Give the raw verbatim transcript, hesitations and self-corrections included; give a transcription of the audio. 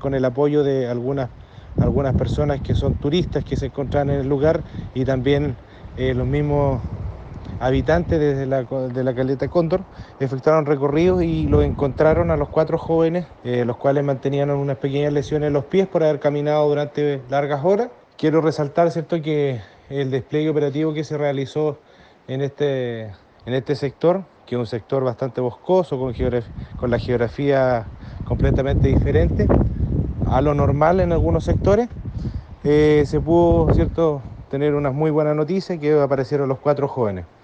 con el apoyo de algunas, algunas personas que son turistas que se encontraban en el lugar y también eh, los mismos habitantes desde la, de la caleta Cóndor efectuaron recorridos y lo encontraron a los cuatro jóvenes, eh, los cuales mantenían unas pequeñas lesiones en los pies por haber caminado durante largas horas. Quiero resaltar, ¿cierto?, que el despliegue operativo que se realizó en este, en este sector, que es un sector bastante boscoso, con, con la geografía completamente diferente a lo normal en algunos sectores, eh, se pudo, ¿cierto?, tener unas muy buenas noticias, que aparecieron los cuatro jóvenes.